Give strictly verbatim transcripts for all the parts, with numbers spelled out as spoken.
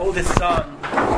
oldest son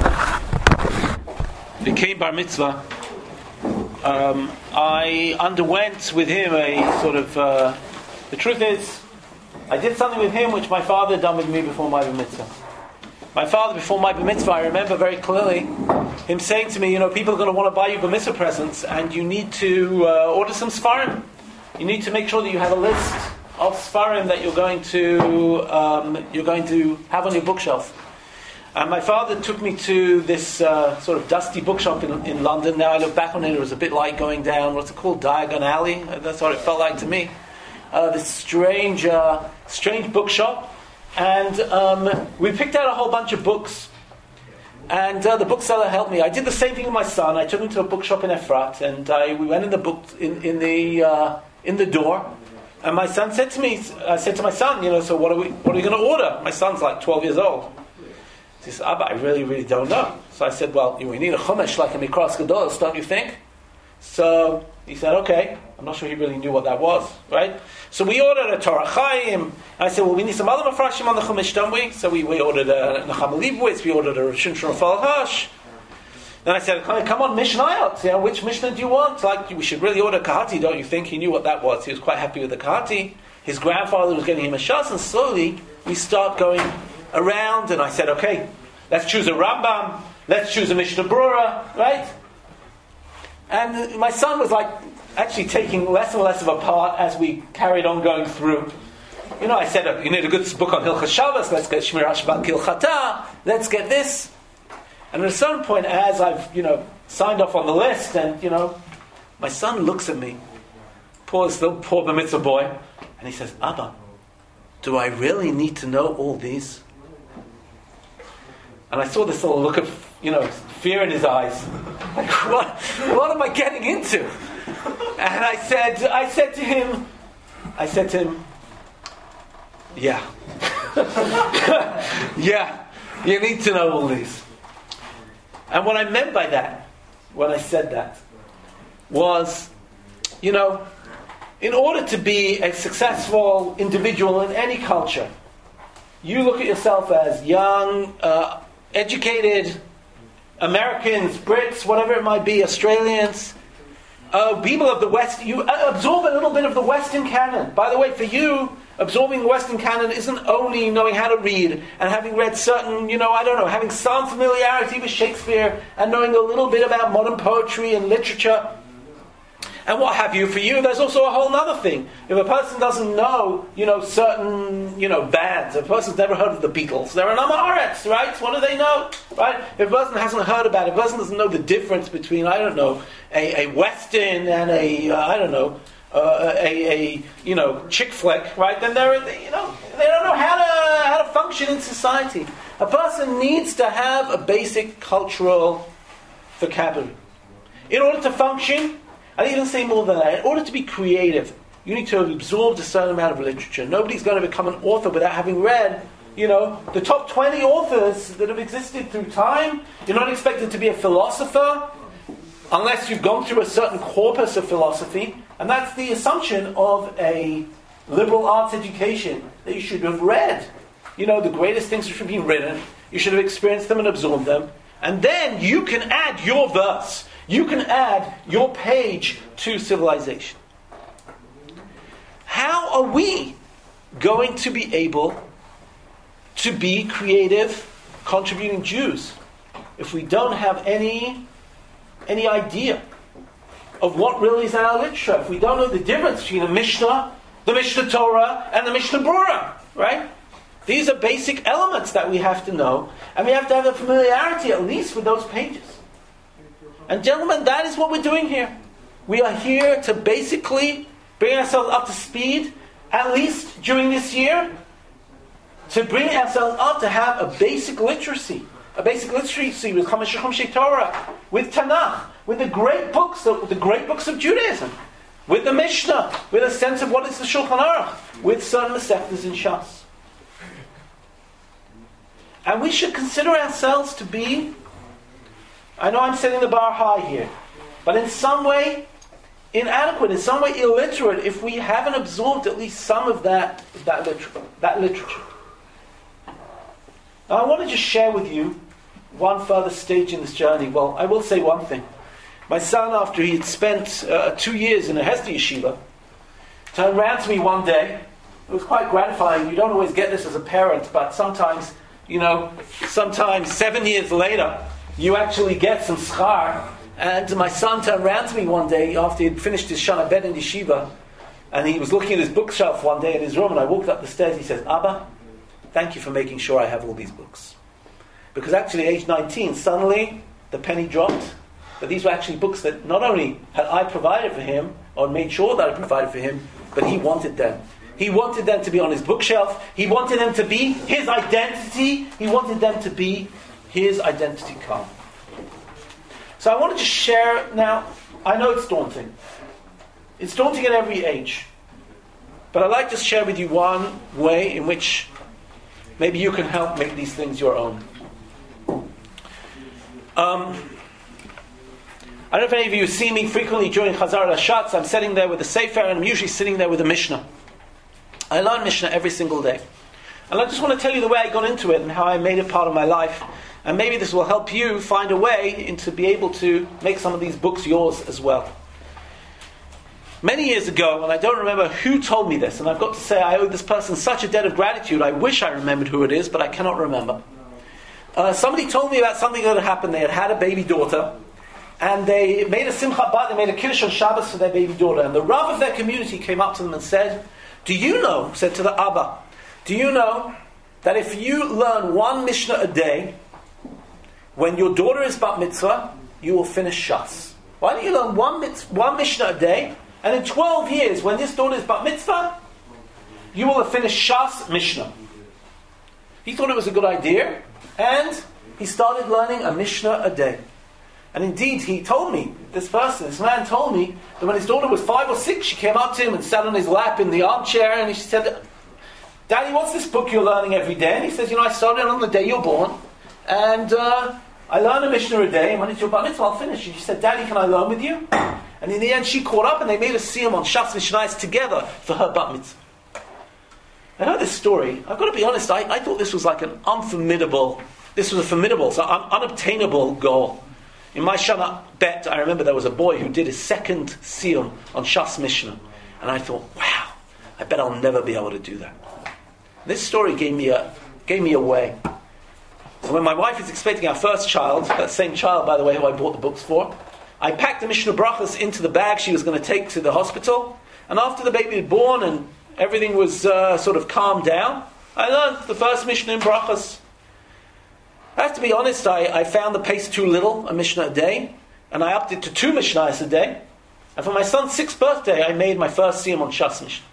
became bar mitzvah, um, I underwent with him a sort of. Uh, the truth is, I did something with him which my father had done with me before my bar mitzvah. My father, before my bar mitzvah, I remember very clearly him saying to me, you know, people are going to want to buy you bar mitzvah presents, and you need to uh, order some Sfarim. You need to make sure that you have a list of Sfarim that you're going to um, you're going to have on your bookshelf. And my father took me to this uh, sort of dusty bookshop in, in London. Now I look back on it, it was a bit like going down, what's it called, Diagon Alley? That's what it felt like to me. Uh, this strange, uh, strange bookshop. And um, we picked out a whole bunch of books. And uh, the bookseller helped me. I did the same thing with my son. I took him to a bookshop in Efrat, and I, we went in the book in, in the uh, in the door. And my son said to me, I said to my son, you know, so what are we what are we going to order? My son's like twelve years old. He says, Abba, I really, really don't know. So I said, well, we need a chumash like a Mikras Gedolos, don't you think? So he said, okay. I'm not sure he really knew what that was, right? So we ordered a Torah Chaim. I said, well, we need some other mafrashim on the chumash, don't we? So we, we ordered a Nechama Leibowitz, we ordered a Rishon Shlomo Hash. Then I said, come on, Mishnayot, you know, which Mishnah do you want? Like, we should really order Kahati, don't you think? He knew what that was. He was quite happy with the Kahati. His grandfather was getting him a Shas, and slowly we start going around, and I said, okay, let's choose a Rambam, let's choose a Mishnah Brura, right? And my son was like actually taking less and less of a part as we carried on going through. You know, I said, you need a good book on Hilchas Shabbos, let's get Shmir Hashbat Kilchata, let's get this. And at a certain point, as I've, you know, signed off on the list, and, you know, my son looks at me, poor, little poor bar mitzvah boy, and he says, Abba, do I really need to know all these? And I saw this little look of, you know, fear in his eyes. Like, what, what am I getting into? And I said, I said to him, I said to him, yeah. yeah, you need to know all these. And what I meant by that, when I said that, was, you know, in order to be a successful individual in any culture, you look at yourself as young, uh, educated Americans, Brits, whatever it might be, Australians, uh, people of the West. You absorb a little bit of the Western canon. By the way, for you, absorbing the Western canon isn't only knowing how to read and having read certain, you know, I don't know, having some familiarity with Shakespeare and knowing a little bit about modern poetry and literature and what have you. For you, there's also a whole other thing. If a person doesn't know, you know, certain, you know, bands, if a person's never heard of the Beatles, they're an Amaretz, right? What do they know, right? If a person hasn't heard about it, if a person doesn't know the difference between, I don't know, a, a Western and a, uh, I don't know, uh, a, a, you know, chick flick, right? Then they're, you know, they don't know how to how to function in society. A person needs to have a basic cultural vocabulary in order to function. I'd even say more than that. In order to be creative, you need to have absorbed a certain amount of literature. Nobody's going to become an author without having read, you know, the top twenty authors that have existed through time. You're not expected to be a philosopher unless you've gone through a certain corpus of philosophy. And that's the assumption of a liberal arts education, that you should have read, you know, the greatest things which have been written. You should have experienced them and absorbed them. And then you can add your verse. You can add your page to civilization. How are we going to be able to be creative, contributing Jews if we don't have any, any idea of what really is in our literature? If we don't know the difference between the Mishnah, the Mishnah Torah, and the Mishnah Brura, right? These are basic elements that we have to know, and we have to have a familiarity at least with those pages. And gentlemen, that is what we're doing here. We are here to basically bring ourselves up to speed, at least during this year, to bring ourselves up to have a basic literacy. A basic literacy with Chumash Chumshei Torah, with Tanakh, with the great books, of, the great books of Judaism, with the Mishnah, with a sense of what is the Shulchan Aruch, with certain Masechtas in Shas. And we should consider ourselves to be, I know I'm setting the bar high here, but in some way inadequate, in some way illiterate, if we haven't absorbed at least some of that that, liter- that literature. Now, I want to just share with you one further stage in this journey. Well, I will say one thing. My son, after he had spent uh, two years in a Hesder yeshiva, turned around to me one day. It was quite gratifying. You don't always get this as a parent, but sometimes, you know, sometimes seven years later, you actually get some schar. And my son turned around to me one day after he had finished his Shana Bet in yeshiva, and he was looking at his bookshelf one day in his room, and I walked up the stairs. He says, "Abba, thank you for making sure I have all these books." Because actually, age nineteen, suddenly the penny dropped. But these were actually books that not only had I provided for him, or made sure that I provided for him, but he wanted them. He wanted them to be on his bookshelf. He wanted them to be his identity. He wanted them to be his identity card. So I wanted to share now. I know it's daunting. It's daunting at every age. But I'd like to share with you one way in which maybe you can help make these things your own. Um, I don't know if any of you see me frequently during Chazar al-Hashatz. I'm sitting there with the Sefer, and I'm usually sitting there with the Mishnah. I learn Mishnah every single day. And I just want to tell you the way I got into it and how I made it part of my life. And maybe this will help you find a way in to be able to make some of these books yours as well. Many years ago, and I don't remember who told me this, and I've got to say I owe this person such a debt of gratitude. I wish I remembered who it is, but I cannot remember. Uh, somebody told me about something that had happened. They had had a baby daughter, and they made a simcha bat, they made a kiddush on Shabbos for their baby daughter. And the Rav of their community came up to them and said, "Do you know," said to the Abba, "do you know that if you learn one Mishnah a day, when your daughter is bat mitzvah, you will finish Shas? Why don't you learn one, mitzvah, one Mishnah a day, and in twelve years, when this daughter is bat mitzvah, you will have finished Shas Mishnah?" He thought it was a good idea, and he started learning a Mishnah a day. And indeed, he told me, this person, this man told me, that when his daughter was five or six, she came up to him and sat on his lap in the armchair, and she said, "Daddy, what's this book you're learning every day?" And he says, "You know, I started on the day you're born, and uh, I learn a Mishnah a day, and when it's your bar mitzvah, I'll finish." And she said, "Daddy, can I learn with you?" And in the end, she caught up, and they made a siyum on Shas Mishnayos together for her bat mitzvah. I heard this story. I've got to be honest, I, I thought this was like an unformidable, this was a formidable, so un, unobtainable goal. In my Shana Bet, I remember there was a boy who did his second siyum on Shas Mishnah. And I thought, wow, I bet I'll never be able to do that. This story gave me a gave me away. So when my wife was expecting our first child, that same child, by the way, who I bought the books for, I packed the Mishnah Brachas into the bag she was going to take to the hospital. And after the baby was born and everything was uh, sort of calmed down, I learned the first Mishnah in Brachas. I have to be honest, I, I found the pace too little, a Mishnah a day, and I upped it to two Mishnahs a day. And for my son's sixth birthday, I made my first siyum on Shas Mishnah.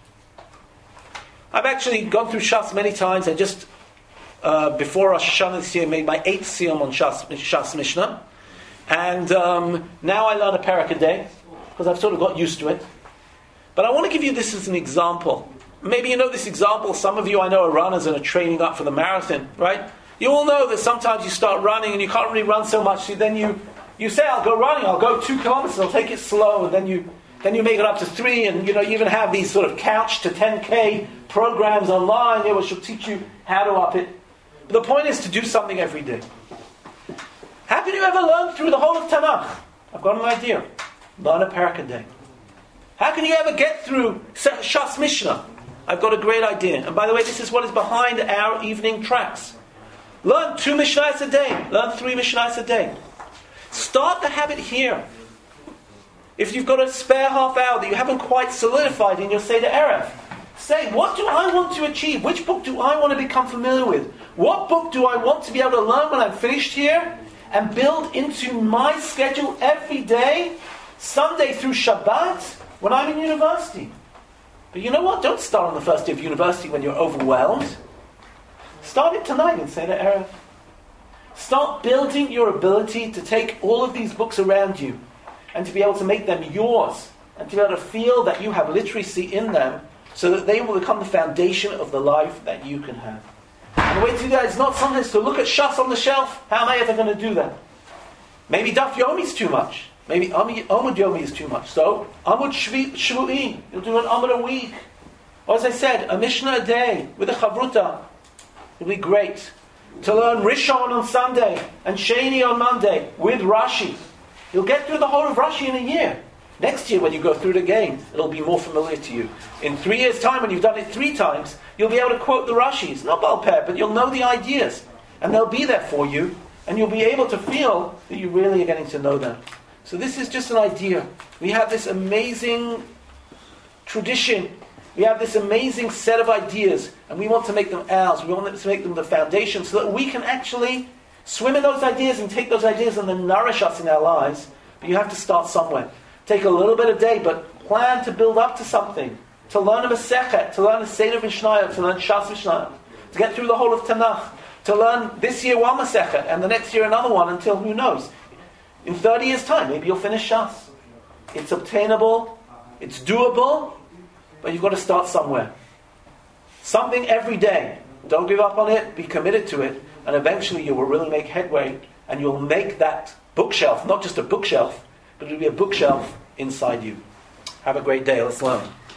I've actually gone through Shas many times. I just, uh, before Rosh Hashanah this year, made my eighth siyum on Shas, Shas Mishnah. And um, now I learn a parak a day, because I've sort of got used to it. But I want to give you this as an example. Maybe you know this example. Some of you I know are runners and are training up for the marathon, right? You all know that sometimes you start running and you can't really run so much. So then you, you say, "I'll go running. I'll go two kilometers. I'll take it slow." And then you then you make it up to three. And you know you even have these sort of couch to ten K programs online, you know, which will teach you how to up it. But the point is to do something every day. How can you ever learn through the whole of Tanakh? I've got an idea. Learn a parak a day. How can you ever get through Shas Mishnah? I've got a great idea. And by the way, this is what is behind our evening tracks. Learn two Mishnayos a day. Learn three Mishnayos a day. Start the habit here. If you've got a spare half hour that you haven't quite solidified in your Seder Erev, say, what do I want to achieve? Which book do I want to become familiar with? What book do I want to be able to learn when I'm finished here? And build into my schedule every day, Sunday through Shabbat, when I'm in university. But you know what? Don't start on the first day of university when you're overwhelmed. Start it tonight and say to Erev. Start building your ability to take all of these books around you and to be able to make them yours and to be able to feel that you have literacy in them so that they will become the foundation of the life that you can have. And the way to do that is not sometimes to look at Shas on the shelf. How am I ever going to do that? Maybe Daf Yomi is too much. Maybe Amud Yomi is too much. So, Amud Shvu'i, you'll do an Amud a week. Or as I said, a Mishnah a day with a Chavruta. It'll be great. to learn Rishon on Sunday and Sheni on Monday with Rashi. You'll get through the whole of Rashi in a year. Next year when you go through it again, it'll be more familiar to you. In three years' time, when you've done it three times, you'll be able to quote the Rashis. Not Baal Peh, but you'll know the ideas. And they'll be there for you. And you'll be able to feel that you really are getting to know them. So this is just an idea. We have this amazing tradition. We have this amazing set of ideas. And we want to make them ours. We want to make them the foundation so that we can actually swim in those ideas and take those ideas and then nourish us in our lives. But you have to start somewhere. Take a little bit a day, but plan to build up to something. To learn a Masechet, to learn a Seder Mishnayot, to learn Shas Mishnayot, to get through the whole of Tanakh, to learn this year one Masechet, and the next year another one, until who knows. In thirty years' time, maybe you'll finish Shas. It's obtainable, it's doable, but you've got to start somewhere. Something every day. Don't give up on it, be committed to it, and eventually you will really make headway, and you'll make that bookshelf, not just a bookshelf, but it'll be a bookshelf inside you. Have a great day. Let's learn.